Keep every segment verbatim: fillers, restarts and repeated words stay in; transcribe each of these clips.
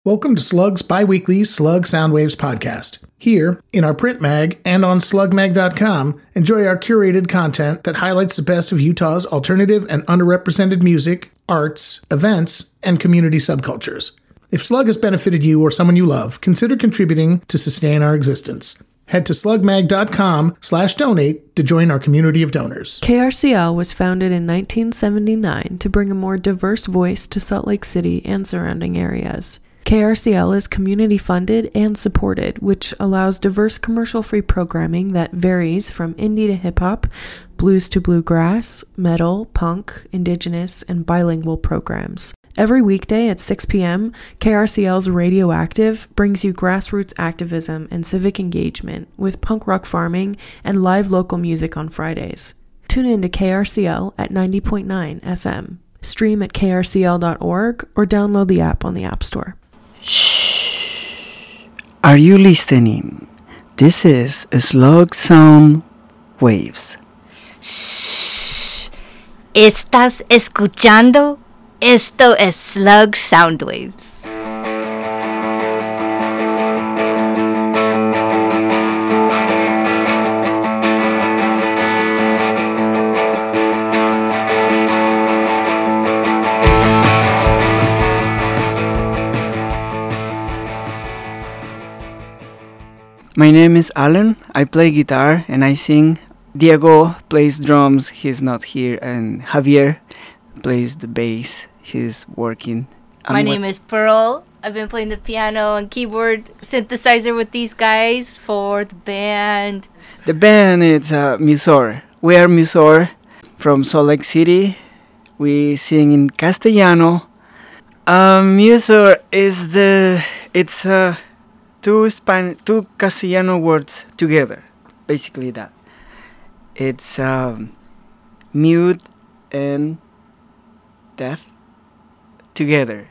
Welcome to Slug's bi-weekly Slug Soundwaves podcast. Here, in our print mag and on slug mag dot com, enjoy our curated content that highlights the best of Utah's alternative and underrepresented music, arts, events, and community subcultures. If Slug has benefited you or someone you love, consider contributing to sustain our existence. Head to slug mag dot com slash donate to join our community of donors. K R C L was founded in nineteen seventy-nine to bring a more diverse voice to Salt Lake City and surrounding areas. K R C L is community funded and supported, which allows diverse commercial-free programming that varies from indie to hip-hop, blues to bluegrass, metal, punk, indigenous, and bilingual programs. Every weekday at six p.m., K R C L's Radioactive brings you grassroots activism and civic engagement with punk rock farming and live local music on Fridays. Tune in to K R C L at ninety point nine F M. Stream at k r c l dot org or download the app on the App Store. Shh. Are you listening? This is Slug Sound Waves. Shh. ¿Estás escuchando? Esto es Slug Soundwaves. My name is Alan. I play guitar and I sing. Diego plays drums. He's not here. And Javier plays the bass. He's working. I'm My name w- is Pearl. I've been playing the piano and keyboard synthesizer with these guys for the band. The band is uh, Musor. We are Musor from Salt Lake City. We sing in Castellano. Um, Musor is the... It's a... Uh, Two Span, two Castellano words together, basically that. It's um, mute and deaf together.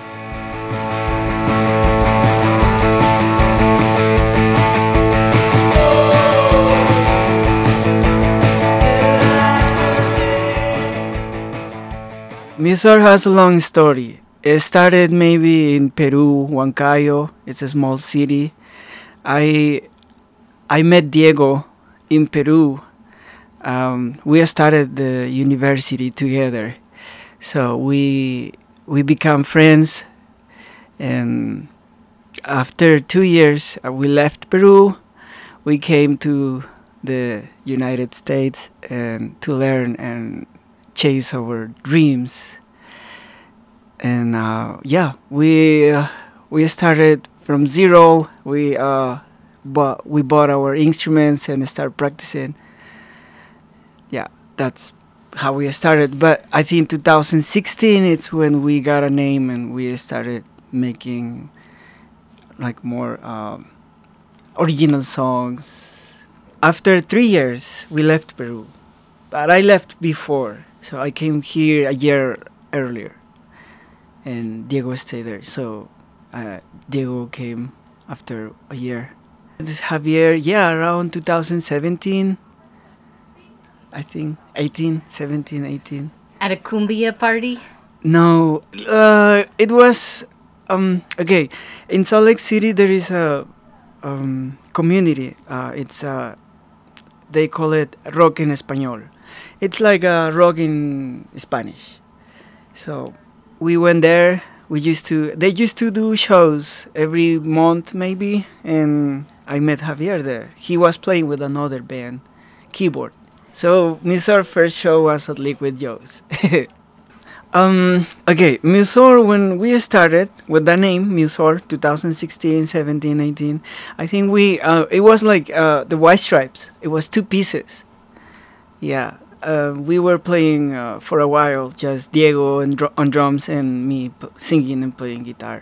Musor has a long story. It started maybe in Peru, Huancayo. It's a small city. I I met Diego in Peru. Um, we started the university together, so we we become friends. And after two years, uh, we left Peru. We came to the United States and to learn and chase our dreams. And uh, yeah, we uh, we started from zero. We uh, bought we bought our instruments and started practicing. Yeah, that's how we started. But I think twenty sixteen it's when we got a name and we started making like more um, original songs. After three years, we left Peru, but I left before, so I came here a year earlier. And Diego stayed there, so uh, Diego came after a year. This Javier, yeah, around two thousand seventeen, I think, eighteen, seventeen, eighteen. At a cumbia party? No, uh, it was, um, okay, in Salt Lake City there is a um, community, uh, it's, uh, they call it rock en español. It's like a rock in Spanish, so... We went there. We used to. They used to do shows every month, maybe, and I met Javier there. He was playing with another band, keyboard. So Musor first show was at Liquid Joe's. um. Okay, Musor. When we started with the name Musor, twenty sixteen, seventeen, eighteen. I think we. Uh, it was like uh, the White Stripes. It was two pieces. Yeah. Uh, we were playing uh, for a while, just Diego and dr- on drums and me p- singing and playing guitar.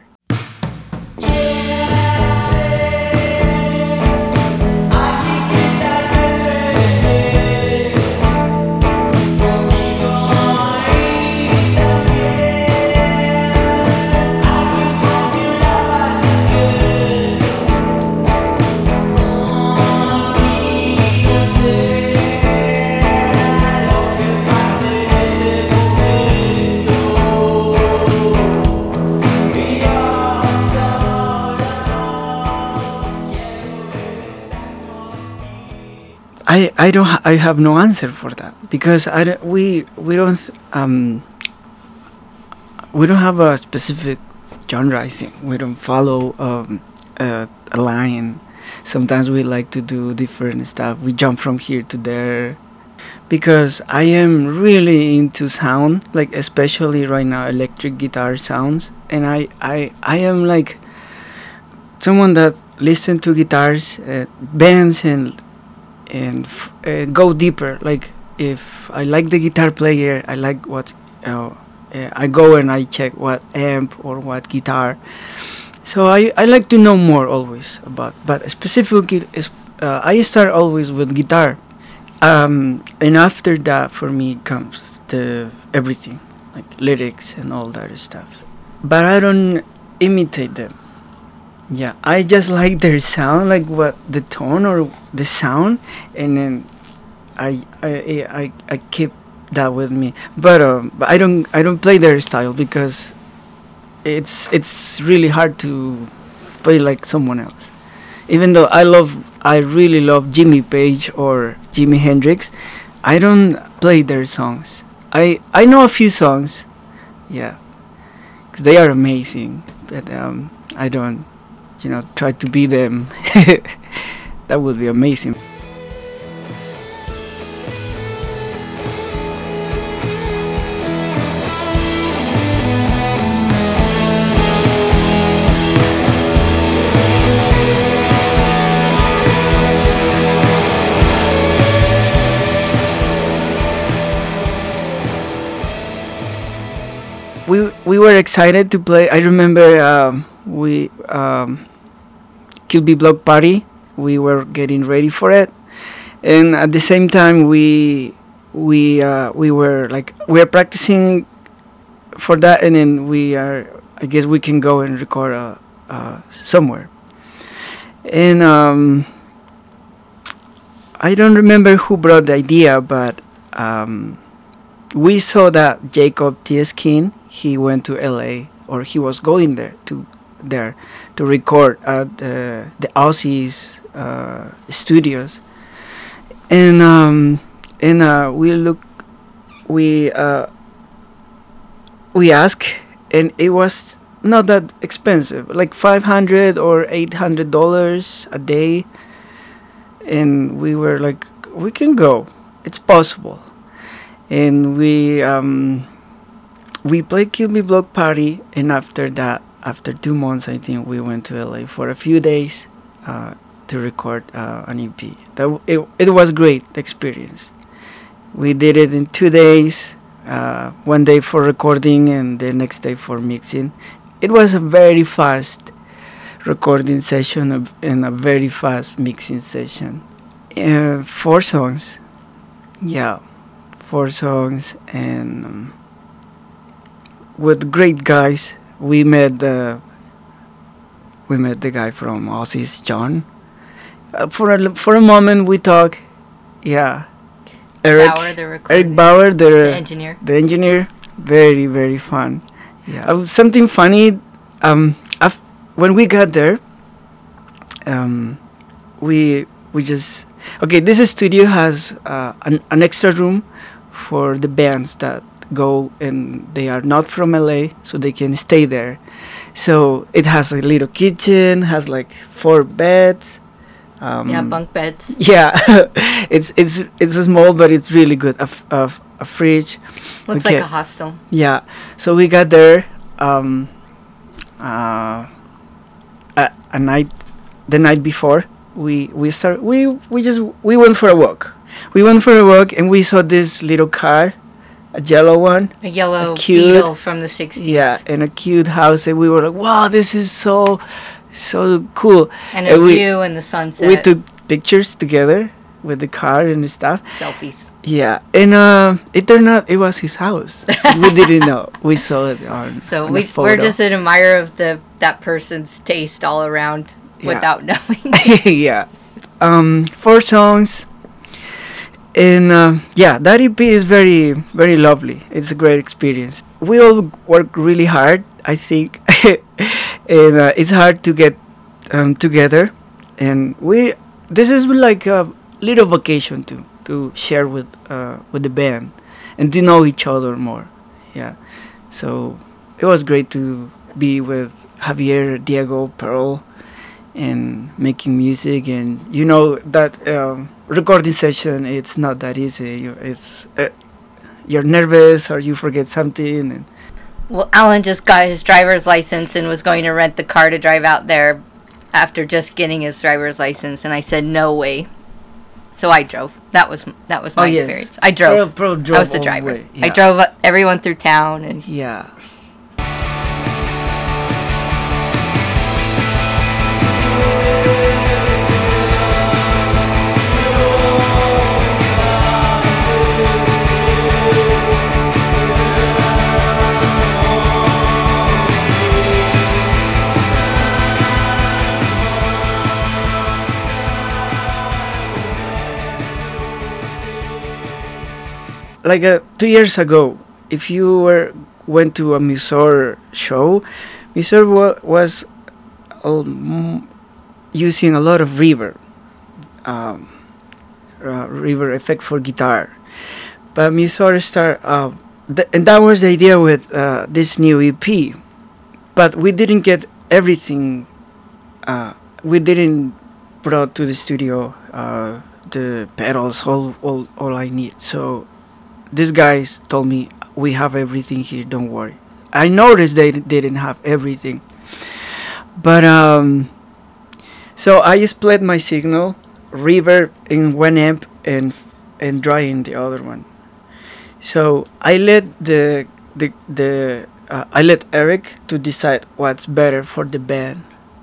Awesome. I I don't ha- I have no answer for that because I don't, we we don't um we don't have a specific genre. I think we don't follow um a, a line. Sometimes we like to do different stuff. We jump from here to there because I am really into sound, like especially right now electric guitar sounds, and I I I am like someone that listen to guitars, uh, bands, and and f- uh, go deeper. Like if I like the guitar player, I like what uh, uh, I go and I check what amp or what guitar. So I, I like to know more always about, but specifically is uh, I start always with guitar, um, and after that for me comes the everything like lyrics and all that stuff. But I don't imitate them. Yeah, I just like their sound, like what the tone or the sound, and then I I I, I keep that with me. But um, but I don't I don't play their style because it's it's really hard to play like someone else. Even though I love I really love Jimmy Page or Jimi Hendrix, I don't play their songs. I I know a few songs, yeah, because they are amazing. But um, I don't. You know, try to be them. That would be amazing. We we were excited to play. I remember um, we. Um, Kilby Block Party. We were getting ready for it, and at the same time, we we uh, we were like we are practicing for that, and then we are. I guess we can go and record uh, uh, somewhere. And um, I don't remember who brought the idea, but um, we saw that Jacob Tieskin, he went to L A, or he was going there to there to record at uh, the Aussies uh, studios, and um, and uh, we look, we uh, we ask, and it was not that expensive, like five hundred or eight hundred dollars a day, and we were like, we can go, it's possible, and we um, we played Kilby Block Party, and after that. After two months, I think we went to L A for a few days uh, to record uh, an E P. That w- it, it was great experience. We did it in two days, uh, one day for recording and the next day for mixing. It was a very fast recording session and a very fast mixing session. Uh, four songs, yeah, four songs, and um, with great guys. We met the we met the guy from Aussies, John. Uh, for a for a moment, we talk. Yeah, Eric Bauer, the Eric Bauer, the, the engineer. The engineer, very very fun. Yeah, uh, something funny. Um, af- when we got there, um, we we just okay. This studio has uh, an an extra room for the bands that go and they are not from L A, so they can stay there. So it has a little kitchen, has like four beds. Um, yeah, bunk beds. Yeah, it's it's it's small, but it's really good. A, f- a, f- a fridge. Looks okay. like a hostel. Yeah. So we got there um, uh, a, a night, the night before. We we start we we just we went for a walk. We went for a walk and we saw this little car. A yellow one. A yellow a cute, Beetle from the sixties. Yeah, and a cute house. And we were like, wow, this is so, so cool. And a and view and the sunset. We took pictures together with the car and stuff. Selfies. Yeah, and uh, it turned out it was his house. We didn't know. We saw it on So on we, a photo. we're just an admirer of the that person's taste all around Yeah. without knowing. Yeah. Um, four songs. And uh, yeah, that E P is very, very lovely. It's a great experience. We all work really hard, I think, and uh, it's hard to get um, together. And we, this is like a little vacation to to share with uh, with the band and to know each other more. Yeah, so it was great to be with Javier, Diego, Pearl, and making music. And you know that um, recording session, it's not that easy. You, it's uh, you're nervous or you forget something. And Well, Alan just got his driver's license and was going to rent the car to drive out there after just getting his driver's license, and I said no way. So I drove. That was that was my Oh, yes. experience. I drove. Pearl, Pearl drove I was the all driver. way. I Yeah. drove uh, everyone through town, and Yeah. Like uh, two years ago, if you were went to a Musor show, Musor wa- was um, using a lot of reverb, um, uh, reverb effect for guitar. But Musor start, uh, th- and that was the idea with uh, this new E P. But we didn't get everything. Uh, we didn't brought to the studio uh, the pedals, all, all, all I need. So these guys told me, we have everything here, don't worry. I noticed they didn't have everything. But, um, so I split my signal, reverb in one amp and and dry in the other one. So I let the, the, the uh, I let Eric to decide what's better for the band.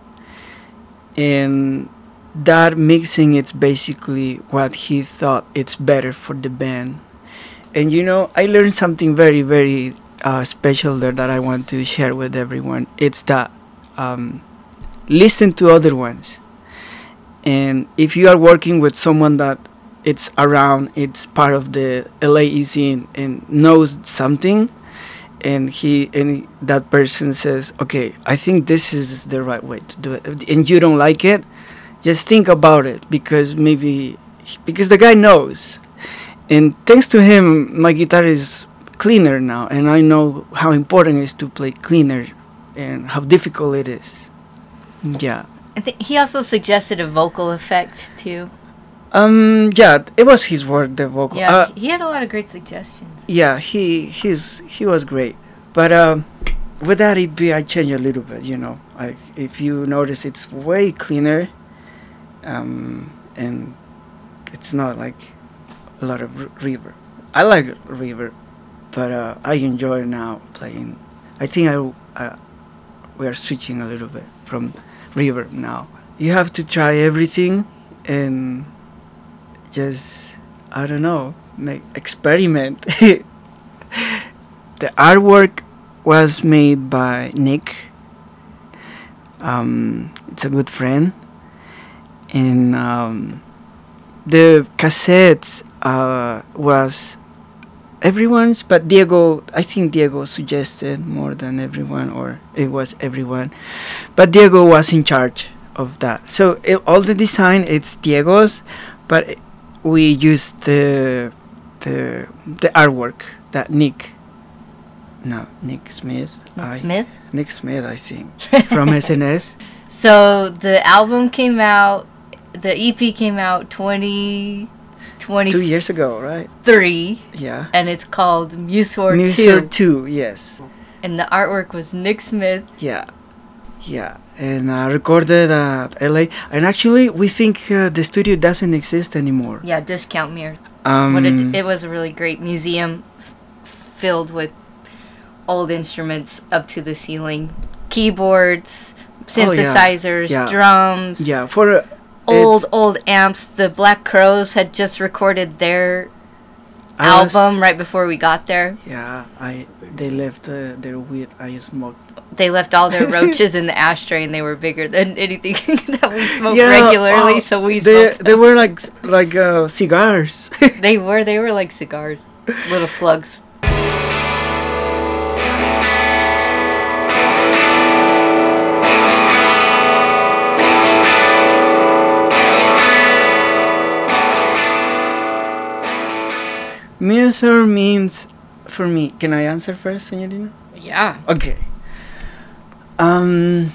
And that mixing, it's basically what he thought it's better for the band. And you know, I learned something very, very uh, special there that I want to share with everyone. It's that um, listen to other ones. And if you are working with someone that it's around, it's part of the L A E scene and knows something, and he and that person says, okay, I think this is the right way to do it, and you don't like it, just think about it, because maybe because the guy knows. And thanks to him, my guitar is cleaner now, and I know how important it is to play cleaner and how difficult it is. Yeah. I think he also suggested a vocal effect too. Um. Yeah, it was his work, the vocal. Yeah, Uh, he had a lot of great suggestions. yeah, he he's he was great, but um, with that E P, I changed a little bit. You know, like if you notice, it's way cleaner, um, and it's not like a lot of r- reverb. I like reverb, but uh, I enjoy now playing. I think I uh, we are switching a little bit from reverb now. You have to try everything and just, I don't know, make experiment. The artwork was made by Nick. Um, it's a good friend, and um, the cassettes uh, was everyone's, but Diego, I think Diego suggested more than everyone, or it was everyone, but Diego was in charge of that. So it, all the design, it's Diego's, but it, we used the the the artwork that Nick, no Nick Smith, Nick I- Smith. Nick Smith, I think, from S N S. So the album came out, the E P came out twenty twenty-three, Two years ago, right? Yeah. and it's called Musor Musor two. two, yes. And the artwork was Nick Smith. Yeah. Yeah. And uh, recorded at L A. And actually, we think uh, the studio doesn't exist anymore. Yeah, Discount Mirror. Um, What it, it was a really great museum f- filled with old instruments up to the ceiling, keyboards, Oh, yeah. synthesizers, Yeah. drums, yeah, for uh, old it's- old amps. The Black Crows had just recorded their I was- album right before we got there. Yeah, I they left uh, their weed. I smoked. They left all their roaches in the ashtray, and they were bigger than anything that we smoke Yeah, regularly. oh, so we they smoked they them. were like s- like uh, cigars. They were they were like cigars, little slugs. Musor means, for me, can I answer first, señorina? Yeah. Okay. Um,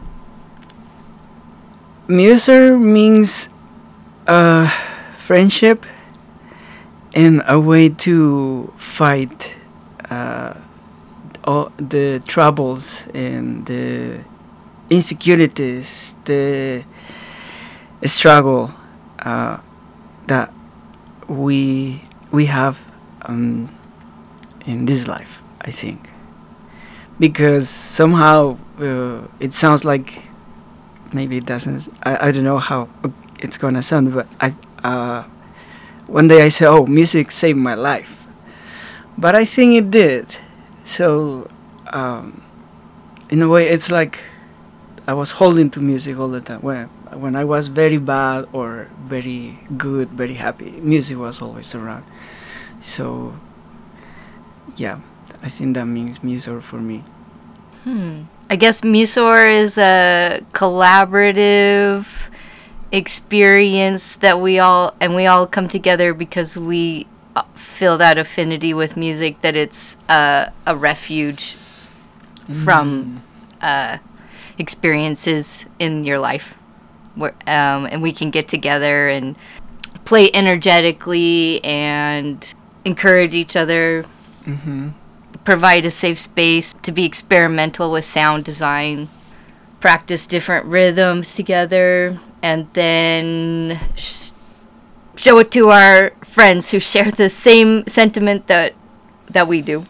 Musor means uh, friendship and a way to fight uh, all the troubles and the insecurities, the struggle uh, that we we have um, in this life, I think, because somehow uh, it sounds like maybe it doesn't. I, I don't know how it's gonna sound, but I uh, one day I said, "Oh, music saved my life," but I think it did. So um, in a way, it's like I was holding to music all the time. When when I was very bad or very good, very happy, music was always around. So yeah, I think that means Musor for me. Hmm. I guess Musor is a collaborative experience that we all and we all come together because we feel that affinity with music, that it's uh, a refuge mm. from uh, experiences in your life, where um, and we can get together and play energetically and encourage each other. Mm-hmm. Provide a safe space to be experimental with sound design, practice different rhythms together, and then sh- show it to our friends who share the same sentiment that that we do.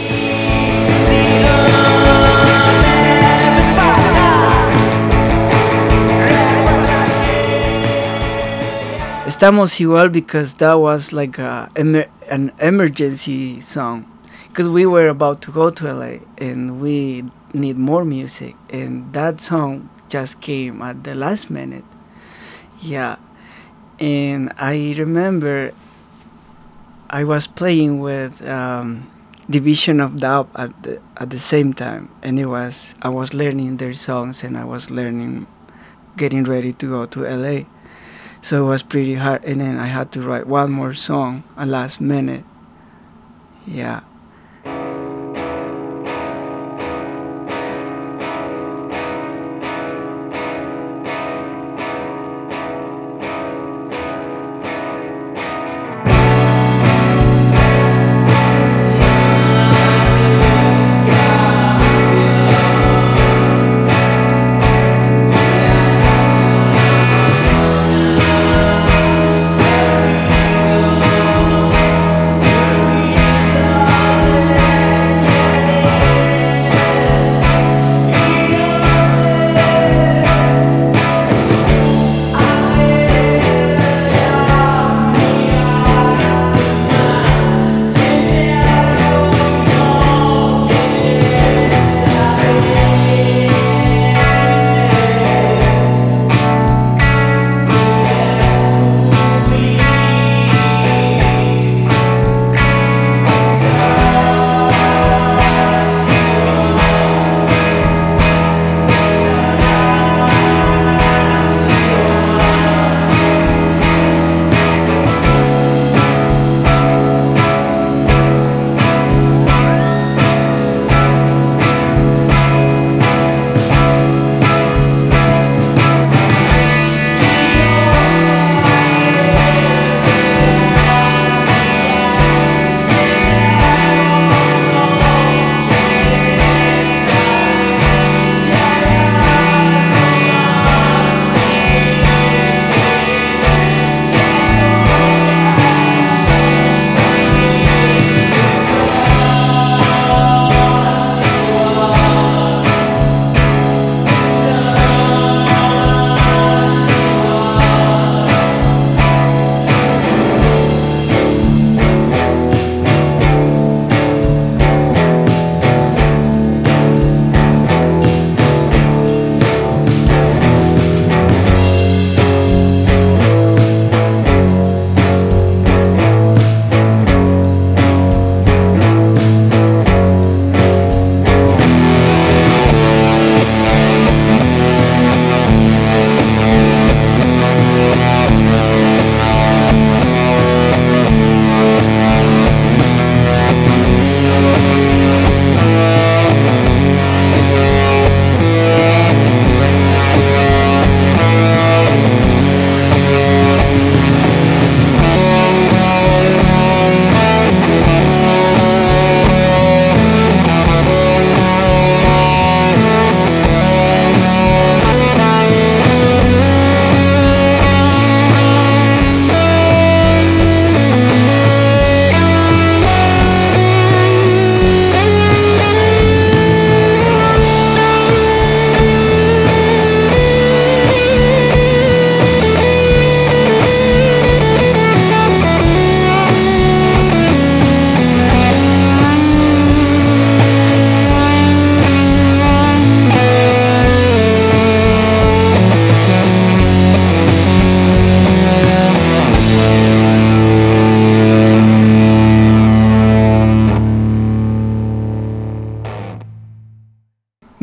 Estamos Igual because that was like a, emer- an emergency song. Because we were about to go to L A and we need more music, and that song just came at the last minute. Yeah, and I remember I was playing with um, Division of Doubt at the at the same time, and it was I was learning their songs and I was learning, getting ready to go to L A. So it was pretty hard, and then I had to write one more song at last minute. Yeah.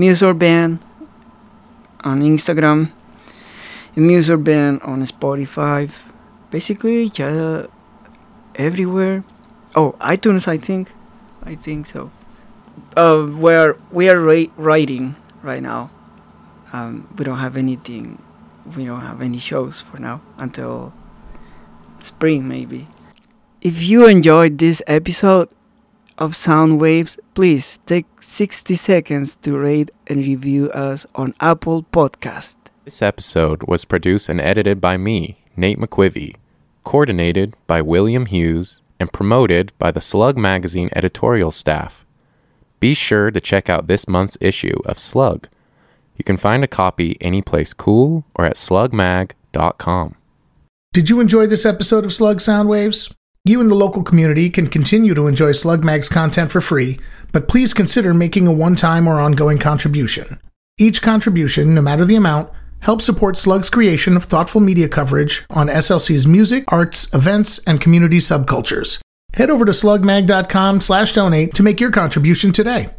Musor Band on Instagram, Musor Band on Spotify. Basically, yeah, everywhere. Oh, iTunes, I think. I think so. Uh, where we are ra- writing right now. Um, we don't have anything. We don't have any shows for now until spring, maybe. If you enjoyed this episode of Sound Waves, please take sixty seconds to rate and review us on Apple Podcast. This episode was produced and edited by me, Nate McQuivey, coordinated by William Hughes, and promoted by the Slug Magazine editorial staff. Be sure to check out this month's issue of Slug. You can find a copy anyplace cool or at slug mag dot com. Did you enjoy this episode of Slug Soundwaves? You and the local community can continue to enjoy Slug Mag's content for free, but please consider making a one-time or ongoing contribution. Each contribution, no matter the amount, helps support Slug's creation of thoughtful media coverage on S L C's music, arts, events, and community subcultures. Head over to slug mag dot com slash donate to make your contribution today.